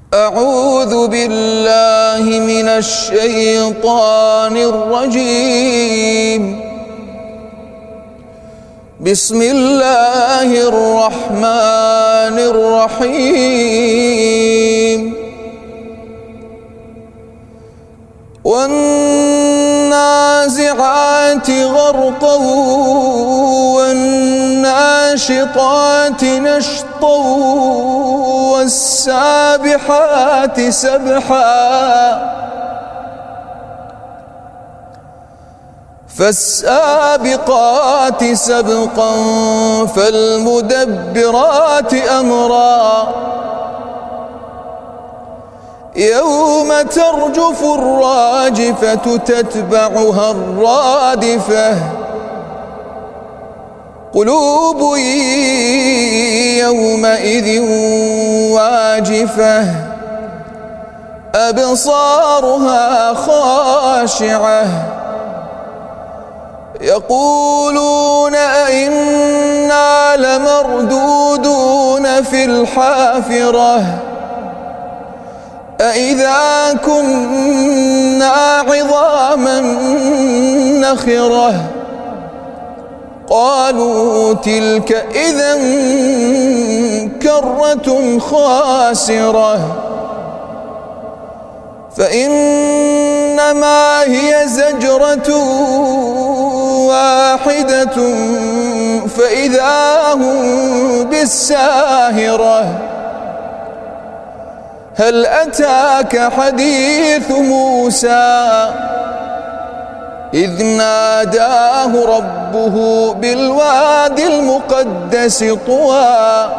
أعوذ بالله من الشيطان الرجيم. بسم الله الرحمن الرحيم. والنازعات غرقا والناشطات نشطا والسابحات سبحا فالسابقات سبقا فالمدبرات أمرا يوم ترجف الراجفة تتبعها الرادفة قلوب يومئذ واجفة أبصارها خاشعة يقولون أئنا لمردودون في الحافرة أئذا كنا عظاما نخرة قالوا تلك إذا كرة خاسرة فإنما هي زجرة واحدة فإذا هم بالساهرة هل أتاك حديث موسى إذ ناداه ربه بالوادي المقدس طوى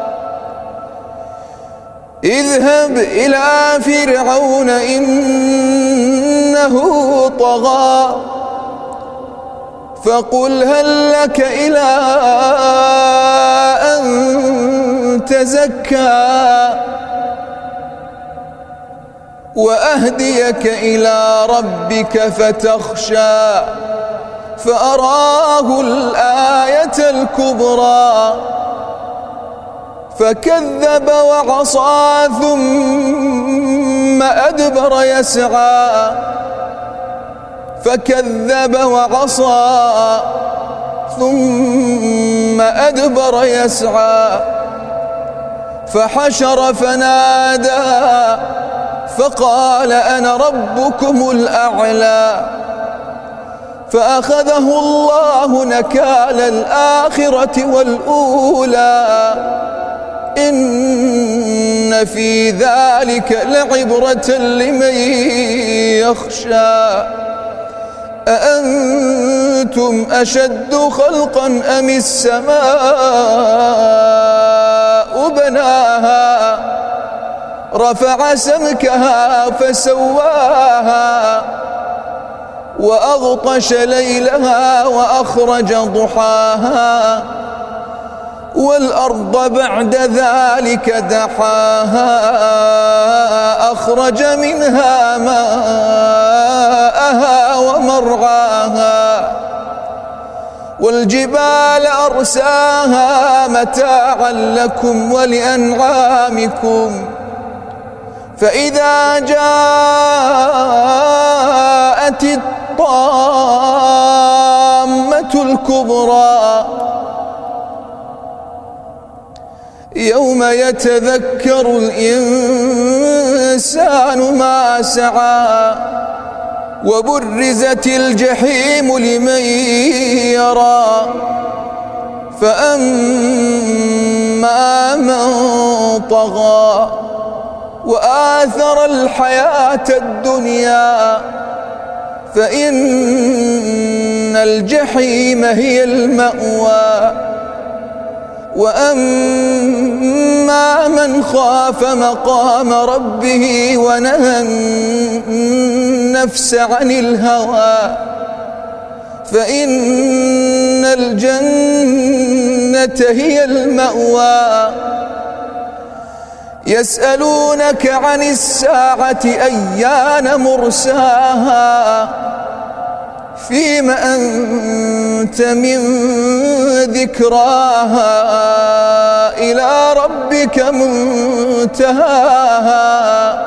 اذهب إلى فرعون إنه طغى فقل هل لك إلى أن تزكى وأهديك إلى ربك فتخشى فأراه الآية الكبرى فكذب وعصى ثم أدبر يسعى فكذب وعصى ثم أدبر يسعى فحشر فنادى فقال أنا ربكم الأعلى فأخذه الله نكال الآخرة والأولى إن في ذلك لعبرة لمن يخشى أأنتم أشد خلقا أم السماء بناها رفع سمكها فسواها وأغطش ليلها وأخرج ضحاها والأرض بعد ذلك دحاها أخرج منها ماءها ومرعاها والجبال أرساها متاعا لكم ولأنعامكم فإذا جاءت الطامة الكبرى يوم يتذكر الإنسان ما سعى وبرزت الجحيم لمن يرى فأما من طغى وآثر الحياة الدنيا فإن الجحيم هي المأوى وأما من خاف مقام ربه ونهى النفس عن الهوى فإن الجنة هي المأوى يسألونك عن الساعة أيان مرساها فيم أنت من ذكراها إلى ربك منتهاها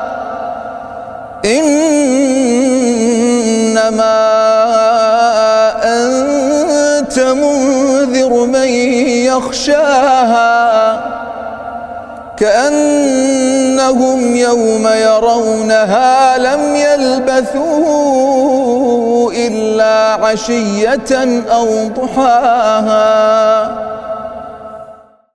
إنما أنت منذر من يخشاها كأنهم يوم يرونها لم يلبثوا إلا عشية أو ضحاها.